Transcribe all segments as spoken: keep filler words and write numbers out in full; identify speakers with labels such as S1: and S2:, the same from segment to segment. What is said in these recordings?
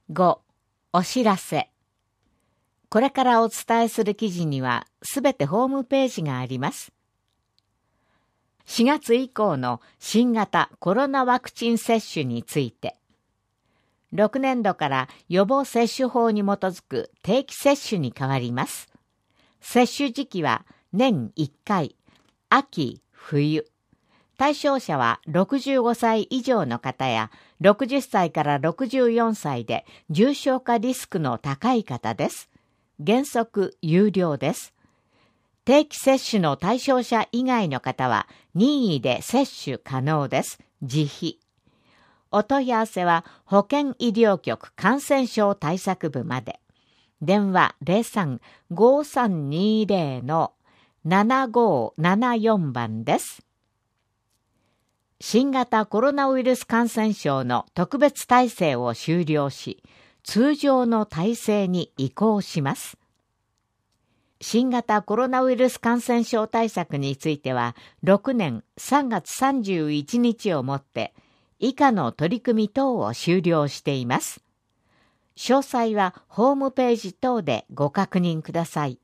S1: ご. お知らせ。これからお伝えする記事にはすべてホームページがあります。しがつ以降の新型コロナワクチン接種について、ろくねんどから予防接種法に基づく定期接種に変わります。接種時期は年いっかい、秋、冬。対象者はろくじゅうごさい以上の方やろくじゅっさいからろくじゅうよんさいで重症化リスクの高い方です。原則有料です。定期接種の対象者以外の方は任意で接種可能です。自費。お問い合わせは保健医療局感染症対策部まで。電話 ゼロさん ごーさんにーゼロ のななごーななよん 番です。新型コロナウイルス感染症の特別体制を終了し、通常の体制に移行します。新型コロナウイルス感染症対策については、ろくねんさんがつさんじゅういちにちをもって、以下の取り組み等を終了しています。詳細はホームページ等でご確認ください。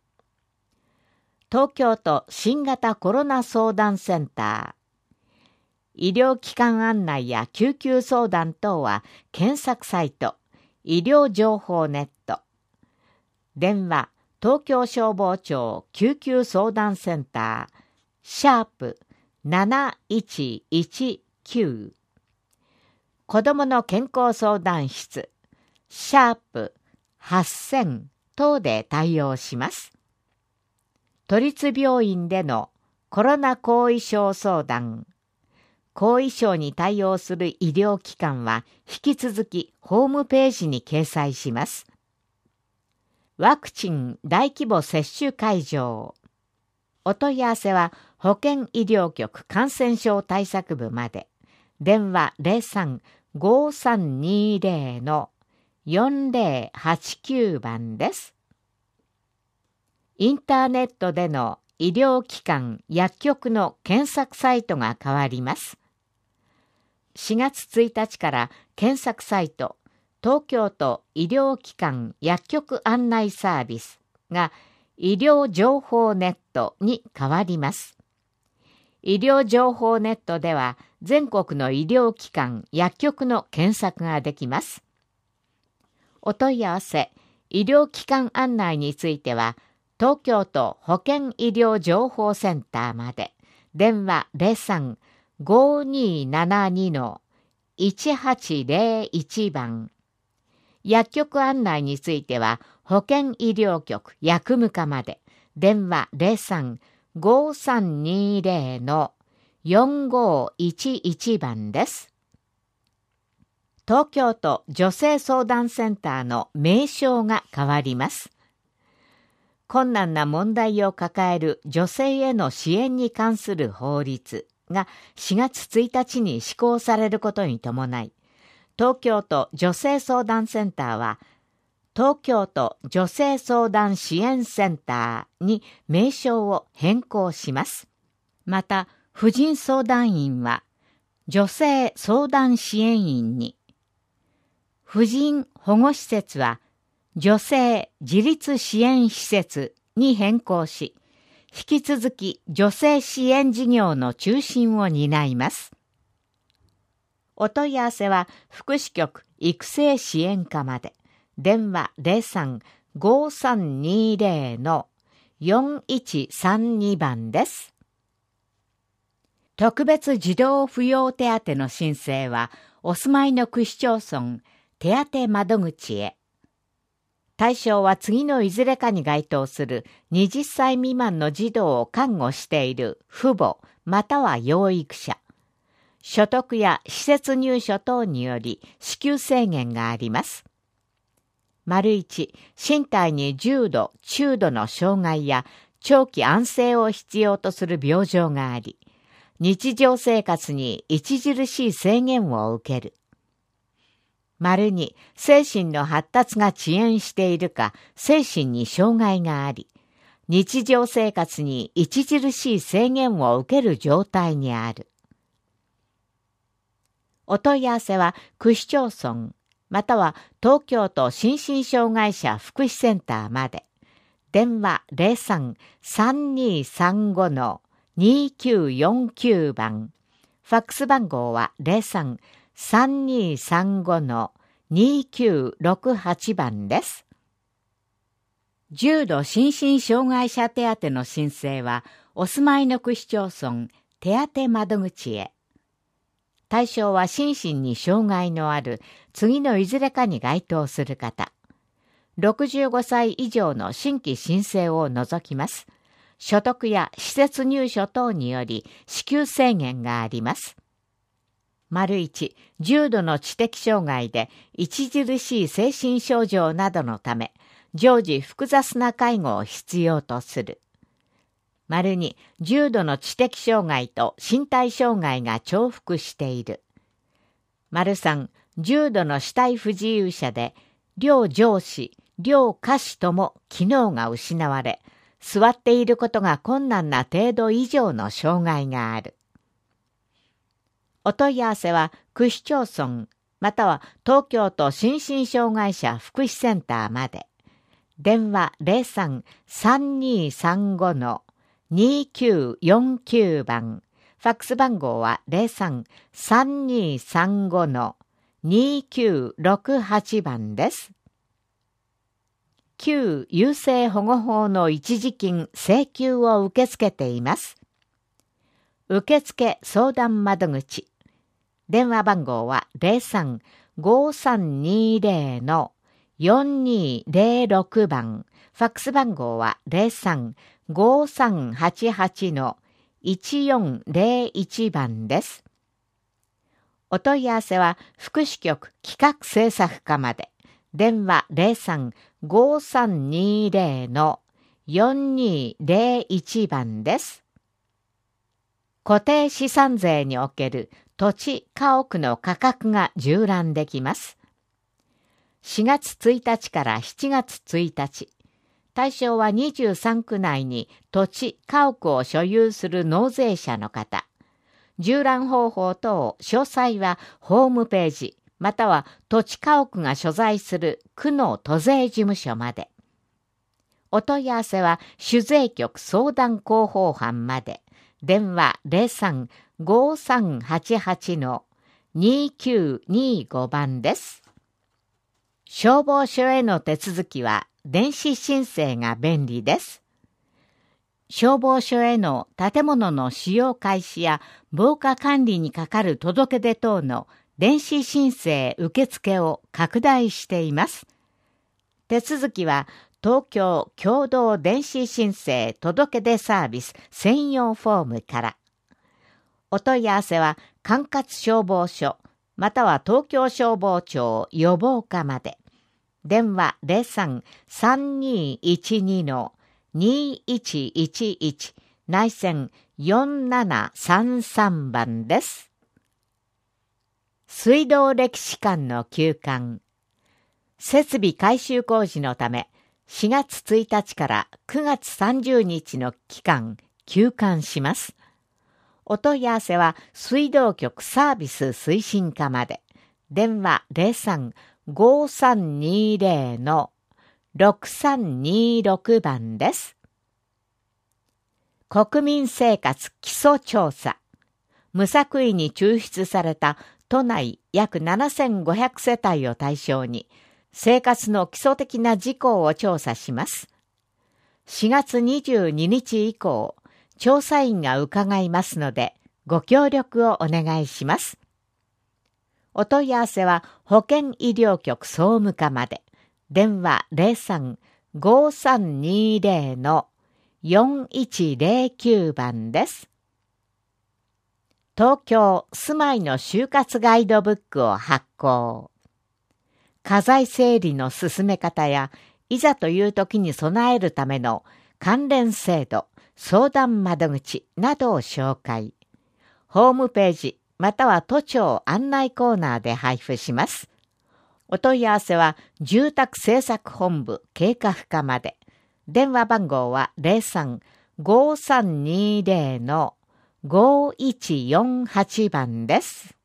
S1: 東京都新型コロナ相談センター。医療機関案内や救急相談等は検索サイト、医療情報ネット。電話、東京消防庁救急相談センター、シャープなないちいちきゅう。子どもの健康相談室、シャープはっせん等で対応します。都立病院でのコロナ後遺症相談、後遺症に対応する医療機関は引き続きホームページに掲載します。ワクチン大規模接種会場。お問い合わせは保健医療局感染症対策部まで。電話 ゼロさん ごーさんにーゼロ のよんぜろはちきゅう 番です。インターネットでの医療機関薬局の検索サイトが変わります。しがつついたちから検索サイト、東京都医療機関薬局案内サービスが医療情報ネットに変わります。医療情報ネットでは全国の医療機関薬局の検索ができます。お問い合わせ、医療機関案内については東京都保健医療情報センターまで。電話 ゼロさん ごーにーななに のいちはちゼロいち 番。薬局案内については保健医療局薬務課まで。電話 ゼロさん ごーさんにーゼロ のよんごーいちいち 番です。東京都女性相談センターの名称が変わります。困難な問題を抱える女性への支援に関する法律がしがつついたちに施行されることに伴い、東京都女性相談センターは、東京都女性相談支援センターに名称を変更します。また、婦人相談員は、女性相談支援員に、婦人保護施設は、女性自立支援施設に変更し、引き続き女性支援事業の中心を担います。お問い合わせは福祉局育成支援課まで。電話 ゼロさん ごーさんにーゼロ のよんいちさんに 番です。特別児童扶養手当の申請はお住まいの区市町村手当窓口へ。対象は次のいずれかに該当するはたち未満の児童を看護している父母または養育者。所得や施設入所等により支給制限があります。丸一、身体に重度、中度の障害や長期安静を必要とする病状があり、日常生活に著しい制限を受ける。丸に、精神の発達が遅延しているか、精神に障害があり、日常生活に著しい制限を受ける状態にある。お問い合わせは、区市町村または東京都心身障害者福祉センターまで。電話 ゼロさん さんにーさんご にーきゅうよんきゅう 番。ファックス番号は ゼロさん さんにーさんご にーきゅうろくはち 番です。重度心身障害者手当の申請は、お住まいの区市町村手当窓口へ。対象は心身に障害のある次のいずれかに該当する方。ろくじゅうごさい以上の新規申請を除きます。所得や施設入所等により支給制限があります。丸一、重度の知的障害で著しい精神症状などのため、常時複雑な介護を必要とする。丸二、重度の知的障害と身体障害が重複している。丸三、重度の肢体不自由者で、両上肢、両下肢とも機能が失われ、座っていることが困難な程度以上の障害がある。お問い合わせは、区市町村、または東京都心身障害者福祉センターまで。電話 ゼロさん さんにーさんご にーきゅうよんきゅう 番。ファックス番号は ゼロさん さんにーさんご にーきゅうろくはち 番です。旧優生保護法の一時金請求を受け付けています。受付相談窓口。電話番号は ゼロさん ごさんにーぜろ よんにーぜろろく 番。ファックス番号は ゼロさん ごさんはちはち いちよんぜろいち 番です。お問い合わせは福祉局企画制作課まで。電話 ゼロさん ごさんにーぜろ よんにーぜろいち 番です。固定資産税における土地・家屋の価格が縦覧できます。しがつついたちからしちがつついたち、対象はにじゅうさんく内に土地・家屋を所有する納税者の方。縦覧方法等詳細はホームページ、または土地家屋が所在する区の都税事務所まで。お問い合わせは主税局相談広報班まで。電話 ゼロさん ごさんはちはち にーきゅうにーご 番です。消防署への手続きは電子申請が便利です。消防署への建物の使用開始や防火管理にかかる届出等の電子申請受付を拡大しています。手続きは東京共同電子申請届出サービス専用フォームから。お問い合わせは管轄消防署または東京消防庁予防課まで。電話 ゼロさん さんにーいちに にーいちいちいち 内線よんななさんさん 番です。水道歴史館の休館。設備改修工事のため、しがつついたちからくがつさんじゅうにちの期間、休館します。お問い合わせは水道局サービス推進課まで。電話 ゼロさん ごさんにーぜろ ろくさんにーろく 番です。国民生活基礎調査。無作為に抽出された都内約ななせんごひゃくせたいを対象に、生活の基礎的な事項を調査します。しがつにじゅうににち以降、調査員が伺いますので、ご協力をお願いします。お問い合わせは保健医療局総務課まで。電話 ゼロさん ごさんにーぜろ よんいちぜろきゅう 番です。東京住まいの就活ガイドブックを発行。家財整理の進め方や、いざという時に備えるための関連制度、相談窓口などを紹介。ホームページまたは都庁案内コーナーで配布します。お問い合わせは住宅政策本部計画課まで。電話番号は ゼロさん ごさんにーぜろ ごいちよんはち 番です。